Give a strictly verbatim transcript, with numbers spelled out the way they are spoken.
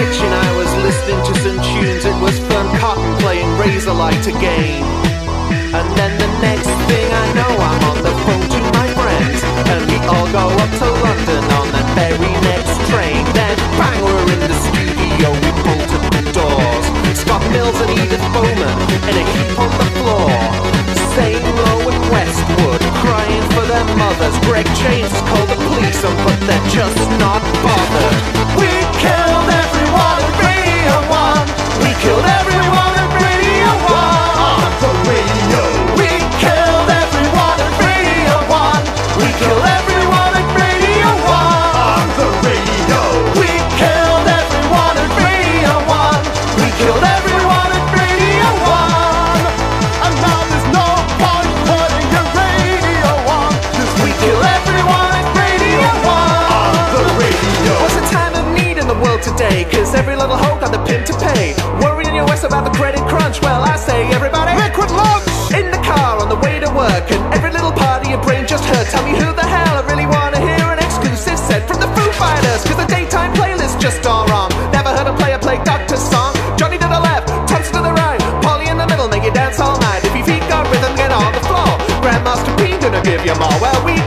kitchen I was listening to some tunes. It was Fern Cotton playing Razorlight again. And then the next thing I know, I'm on the phone to my friends, and we all go up to London on the very next train. Then bang, we're in the studio, we bolted the doors. Scott Mills and Edith Bowman in a heap on the floor. Same Low and Westwood crying for their mothers. Greg James called the police on, but they're just not bothered. We killed everyone at Radio one. We killed everyone at Radio one. On the radio. We killed everyone at Radio one. We killed everyone at Radio one. On the radio. We killed everyone at Radio one. We killed everyone at Radio one. And now there's no point putting your radio on, 'cause we kill everyone at Radio one. On the radio. What's the time of need in the world today? 'Cause every little hoe got the pin to pay. Worrying your West about the credit crunch. Well, I say everybody liquid lunch in the car on the way to work, and every little part of your brain just hurt. Tell me who the hell I really wanna hear an exclusive set from the Foo Fighters, 'cause the daytime playlist just all wrong. Never heard a player play Doctor's song. Johnny to the left, Thompson to the right, Polly in the middle, make you dance all night. If your feet got rhythm, get on the floor. Grandmaster P gonna give you more. Well, we